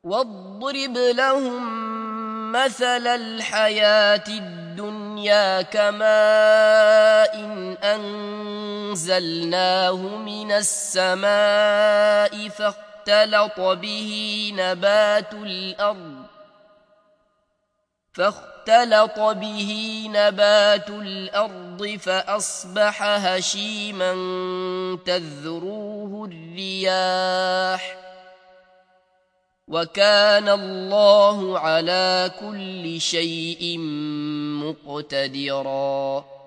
واضرب لهم مثل الحياة الدنيا كماء إن أنزلناه من السماء فاختلط به نبات الأرض فأصبح هشيما تذروه الرياح وكان الله على كل شيء مقتدرا